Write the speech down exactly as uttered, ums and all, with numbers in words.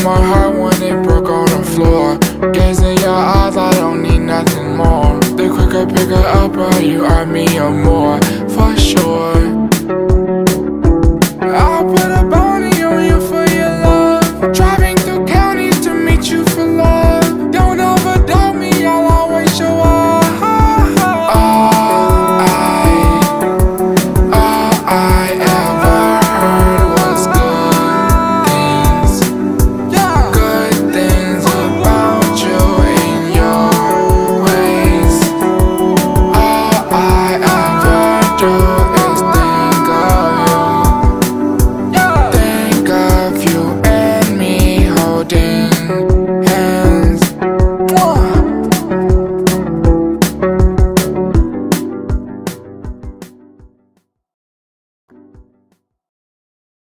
my heart when it broke on the floor. Gaze in your eyes, I don't need nothing more. The quicker pick her up, or you owe me or more, for sure.